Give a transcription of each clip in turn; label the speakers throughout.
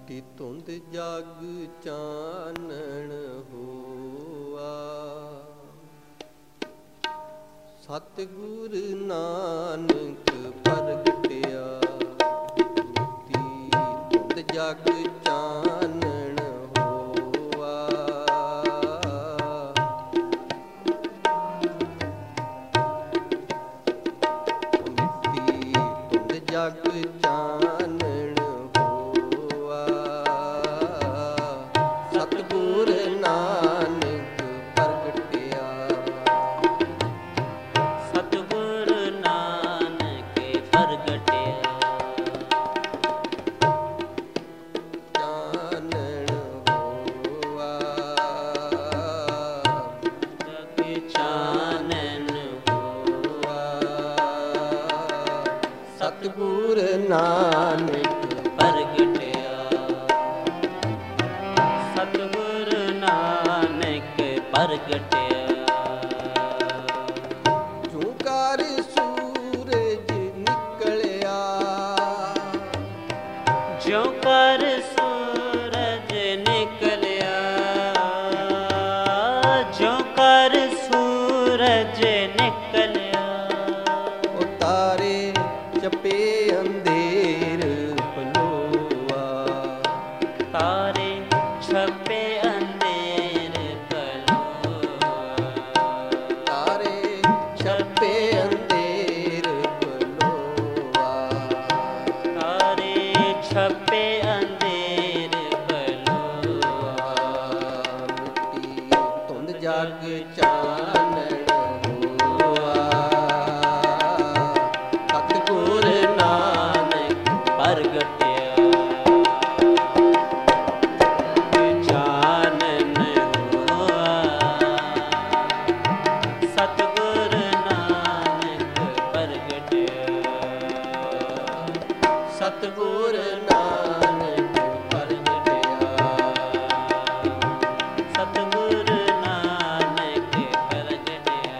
Speaker 1: ਮਿੱਟੀ ਧੁੰਦ ਜਗ ਚਾਨਣ ਹੋਆ, ਸਤਿਗੁਰ ਨਾਨਕ ਪ੍ਰਗਟਿਆ। ਮਿੱਟੀ ਧੁੰਦ ਜਗ ਚਾਨਣ ਹੋਆ, ਮਿੱਟੀ ਧੁੰਦ ਜਗ ਚਾਨਣ ਹੋਆ, ਸਤਿਗੁਰ ਨਾਨਕ ਪ੍ਰਗਟਿਆ।
Speaker 2: ਸਤਿਗੁਰ ਨਾਨਕ ਪ੍ਰਗਟਿਆ,
Speaker 1: ਚਾਨਣ ਹੋਆ,
Speaker 2: ਜਗ ਚਾਨਣ
Speaker 1: ਹੋਆ, ਸਤਿਗੁਰ ਨਾਨਕ
Speaker 2: ਪ੍ਰਗਟਿਆ। ਸਤਿਗੁਰ ਨਾਨਕ ਪ੍ਰਗਟਿਆ,
Speaker 1: ਝੁੰਕਾਰ ਸੂਰਜ ਨਿਕਲਿਆ,
Speaker 2: ਜਿਉ ਕਰ ਸੂਰਜ ਨਿਕਲਿਆ, ਜਿਉ ਕਰ ਸੂਰਜ ਨਿਕਲਿਆ,
Speaker 1: ਉਤਾਰੇ ਚਪੇ ਅੰਧੇਰ ਪਲੋਆ,
Speaker 2: ਤਾਰੇ ਛਪੇ ਅੰਧੇਰ ਪਲੋਆ,
Speaker 1: ਤਾਰੇ ਛਪੇ ਅੰਧੇਰ ਪਲੋਆ,
Speaker 2: ਤਾਰੇ ਛਪੇ ਅੰਧੇਰ ਪਲੋਆ,
Speaker 1: ਮਿੱਟੀ ਧੁੰਦ ਜਗ ਚਾਨਣ ਹੋਆ, ਸਤਿਗੁਰ ਨਾਨਕ
Speaker 2: ਪ੍ਰਗਟਿਆ। ਚਾਨਣ ਹੋਆ, ਸਤਿਗੁਰ ਨਾਨਕ ਪ੍ਰਗਟਿਆ।
Speaker 1: ਸਤਿਗੁਰ ਨਾਨਕ ਪ੍ਰਗਟਿਆ।
Speaker 2: ਸਤਿਗੁਰ ਨਾਨਕ ਪ੍ਰਗਟਿਆ।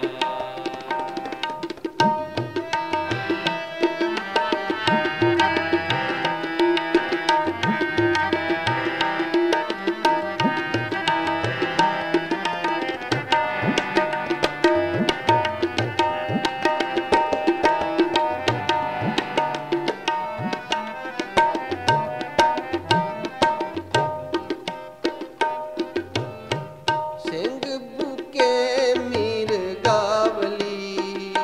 Speaker 1: ਸਿੰਘ ਬੁਕੇ ਮੀਰ ਗਾਵਲੀ,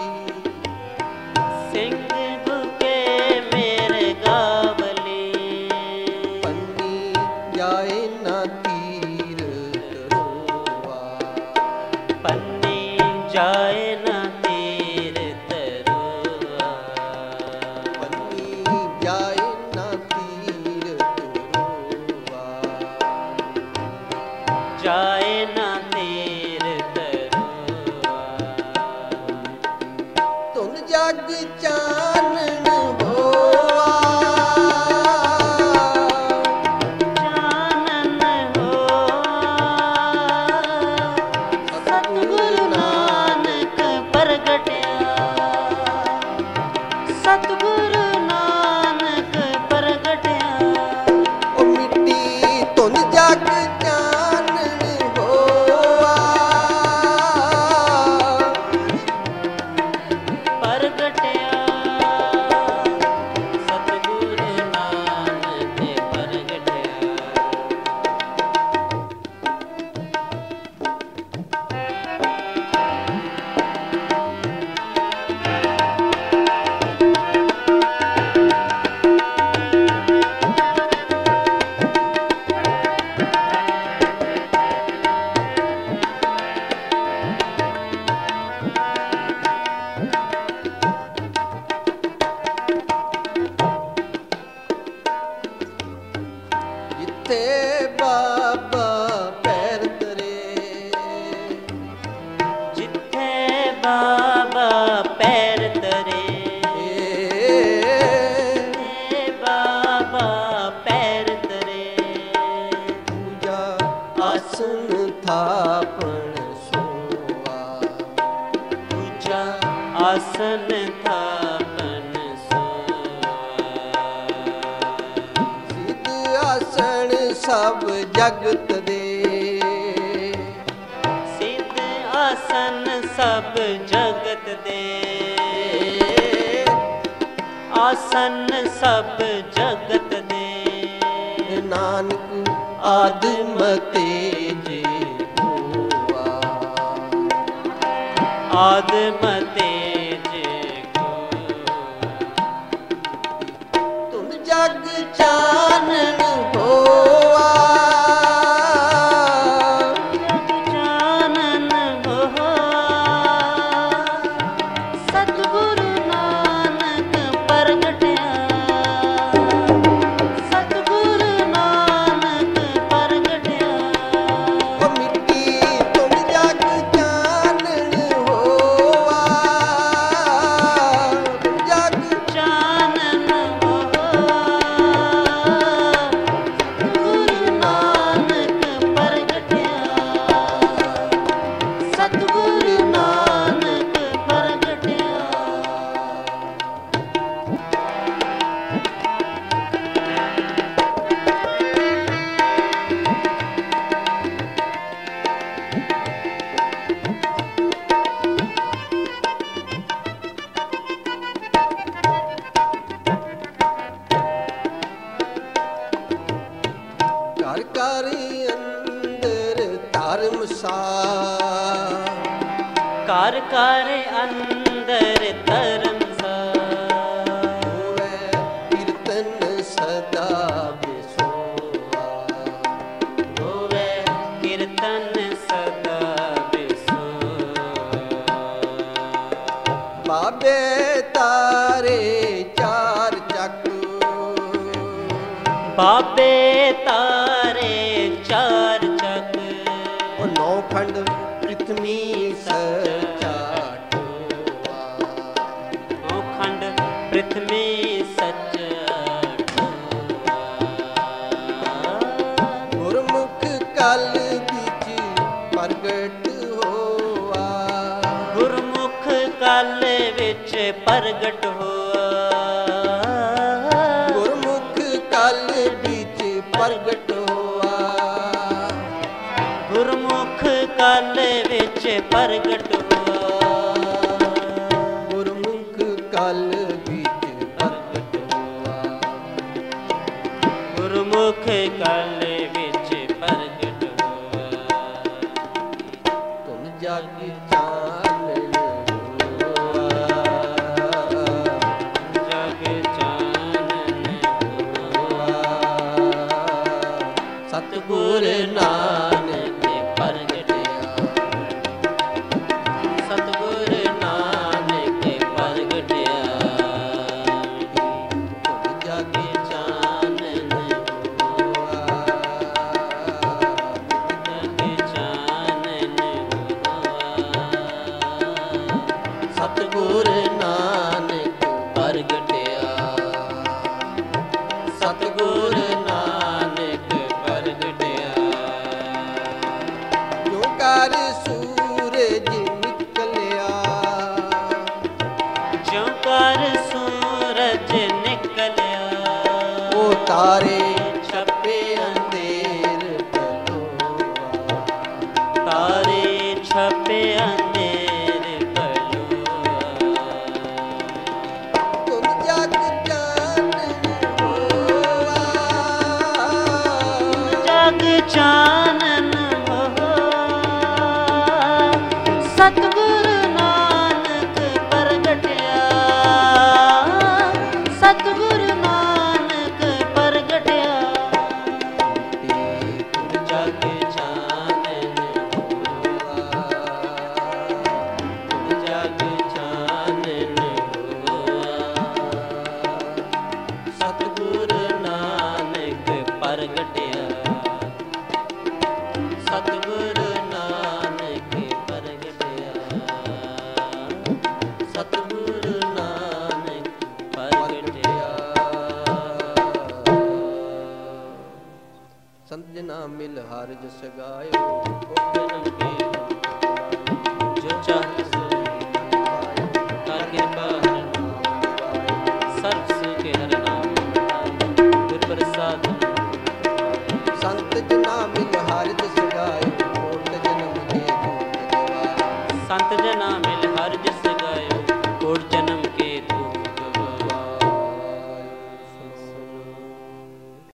Speaker 2: ਸਿੰਘ ਬੁਕੇ ਮੇਰੇ ਗਾਵਲੀ,
Speaker 1: ਪੰਨੀ ਜਾਏ ਨਾ ਤੀਰ ਤਰੋਆ,
Speaker 2: ਪੰਨੀ ਜਾਏ ਨਾ ਤੀਰ ਤਰੋਆ,
Speaker 1: ਪੰਨੀ ਜਾਏ ਨਾ ਤੀਰ ਤਰੋਆ,
Speaker 2: ਜਾਏ ਨਾ ਤੀਰ ਤਰੋਆ,
Speaker 1: ਧੁੰਦ ਜਗ ਚਾਨਣ ਹੋਆ,
Speaker 2: ਚਾਨਣ ਹੋਆ, ਸਤਿਗੁਰ ਨਾਨਕ ਪ੍ਰਗਟਿਆ। ਸਤਿਗੁਰ ਨਾਨਕ ਪ੍ਰਗਟਿਆ।
Speaker 1: ਉਹ ਮਿੱਟੀ ਧੁੰਦ ਜਗ ਚਾਨਣ ਹੋਆ,
Speaker 2: ਪ੍ਰਗਟਿਆ। ਸਤਿਗੁਰ ਨਾਨਕ ਪ੍ਰਗਟਿਆ।
Speaker 1: ਜਿੱਥੇ ਬਾਬਾ ਪੈਰ ਧਰੇ,
Speaker 2: ਜਿੱਥੇ ਬਾਬਾ ਪੈਰ ਧਰੇ, ਬਾਬਾ ਪੈਰ ਧਰੇ,
Speaker 1: ਪੂਜਾ ਆਸਨ ਥਾਪਣ ਸੋਆ,
Speaker 2: ਪੂਜਾ ਆਸਨ ਥਾਪਨ ਸੋਆ।
Speaker 1: ਆਸਣ ਸਭ ਜਗਤ ਦੇ।
Speaker 2: ਸਿੱਧ ਆਸਨ ਸਭ ਜਗਤ ਦੇ। ਆਸਨ ਸਭ ਜਗਤ ਦੇ।
Speaker 1: ਨਾਨਕ ਆਦਮ ਤੇਜ ਹੋਆ।
Speaker 2: ਆਦਮ ਤੇਜ ਕੋ।
Speaker 1: ਤੁਮ ਜਗ ਚਾਨਣ ਹੋਆ।
Speaker 2: ਜਗ ਚਾਨਣ ਹੋਆ। ਸਤਿਗੁਰੂ ਨਾਨਕ ਪ੍ਰਗਟਿਆ। ਸਤਿਗੁਰੂ ਨਾਨਕ ਪ੍ਰਗਟਿਆ।
Speaker 1: ਉਹ ਮਿੱਟੀ ਤੁਮ ਜਗ ਚਾਨਣ ਹੋਆ। ਜਗ
Speaker 2: ਚਾਨਣ ਹੋਆ। ਗੁਰੂ ਨਾਨਕ ਪ੍ਰਗਟਿਆ। ਸਤਿਗੁਰੂ ਨਾਨਕ ਪ੍ਰਗਟਿਆ।
Speaker 1: ਘਰ ਘਰ ਅੰਦਰ ਧਰਮਸਾਰ।
Speaker 2: ਘਰ ਘਰ ਅੰਦਰ ਧਰਮਸਾਰ।
Speaker 1: ਹੋਵੇ ਕੀਰਤਨ ਸਦਾ ਬਿਸੋਆ।
Speaker 2: ਹੋਵੇ ਕੀਰਤਨ ਸਦਾ ਬਿਸੋਆ।
Speaker 1: ਬਾਬੇ ਤਾਰੇ ਚਾਰ ਚੱਕ।
Speaker 2: ਬਾਬੇ ਤਾਰੇ ਚਾਰ ਚੱਕ।
Speaker 1: ਉਹ ਨੌ ਖੰਡ ਪ੍ਰਿਥਵੀ ਸਚਾ ਟੋਆ।
Speaker 2: ਉਹ ਖੰਡ ਪ੍ਰਿਥਵੀ ਸੱਚ ਟੋਆ।
Speaker 1: ਗੁਰਮੁਖ ਕਲ ਵਿੱਚ ਪ੍ਰਗਟ ਹੋਆ।
Speaker 2: ਗੁਰਮੁਖ ਕਲ ਵਿੱਚ ਪ੍ਰਗਟ ਹੋਆ।
Speaker 1: ਗੁਰਮੁਖ ਕਲ ਵਿੱਚ ਪ੍ਰਗਟ ਹੋਆ।
Speaker 2: ਗੁਰਮੁਖ ਕਲ ਵਿੱਚ ਪ੍ਰਗਟ ਹੋਆ।
Speaker 1: ਗੁਰਮੁਖ ਕਲ ਵਿੱਚ ਪ੍ਰਗਟ ਹੋਆ।
Speaker 2: ਗੁਰਮੁਖ ਕਲ ਵਿੱਚ ਪ੍ਰਗਟ ਹੋਆ।
Speaker 1: ਤੁਮ ਜਗ ਚਾਨਣ ਹੋਆ।
Speaker 2: ਜਗ ਚਾਨਣ ਹੋਆ।
Speaker 1: ਸਤਿਗੁਰ ਨਾਨਕ ਪ੍ਰਗਟਿਆ।
Speaker 2: ਸਤਿਗੁਰ ਨਾਨਕ ਪ੍ਰਗਟਿਆ।
Speaker 1: ਤੁਮ ਜਗ
Speaker 2: ਚਾਨਣ
Speaker 1: ਹੋਆ।
Speaker 2: ਜਗ ਚਾਨਣ ਹੋਆ।
Speaker 1: ਸਤਿਗੁਰ ਨਾਨਕ ਪ੍ਰਗਟਿਆ।
Speaker 2: ਸਤਿਗੁਰ ਨਾਨਕ ਪ੍ਰਗਟਿਆ।
Speaker 1: ਜੋ ਕਰ ਸੂਰਜ ਨਿਕਲਿਆ।
Speaker 2: ਜਿਉ ਕਰ ਸੂਰਜ ਨਿਕਲਿਆ।
Speaker 1: ਉਹ ਤਾਰੇ ਛਪੇ ਅੰਧੇਰ ਪਲੋਆ।
Speaker 2: ਤਾਰੇ ਛਪੇ ਅੰਧੇਰ ਪਲੋਆ।
Speaker 1: ਤੁਮ ਜਗ ਚਾਨਣ ਹੋਆ।
Speaker 2: ਜਗ ਚਾਨਣ ਹੋਆ। ਸਤਿਗੁਰੂ ਨਾਨਕ ਪ੍ਰਗਟਿਆ। ਸਤਿਗੁਰੂ ਨਾਨਕ ਪ੍ਰਗਟਿਆ।
Speaker 1: ਤੁਮ
Speaker 2: ਜਗ ਚਾਨਣ ਹੋਆ। ਜਗ ਚਾਨਣ ਹੋਆ। ਸਤਿਗੁਰੂ ਨਾਨਕ ਪ੍ਰਗਟਿਆ। ਸਤਿਗੁਰੂ ਨਾਨਕ ਪ੍ਰਗਟਿਆ। ਸਤਿਗੁਰੂ ਨਾਨਕ ਪ੍ਰਗਟਿਆ।
Speaker 1: ਸੰਤ ਜਨਾ ਮਿਲ ਹਰ ਜਸ ਗਾਇਓ।
Speaker 2: ਜਨਮ ਕੇ ਜੋ ਚਾਹਤ ਸੋ ਕਰ ਕਿਰਪਾ ਹਰਿ ਸਰਬ ਸੁਖ ਹਰਿ ਨਾਮ ਗੁਰ ਪ੍ਰਸਾਦ
Speaker 1: ਸੰਤ ਜਨਾ ਮਿਲ ਹਰਿ ਜਸ ਗਾਇਓ ਕੋਟ ਜਨਮ ਕੇ ਦੁਖ ਗਵਾਏ
Speaker 2: ਸੰਤ ਜਨਾ ਮਿਲ ਹਰਿ ਜਸ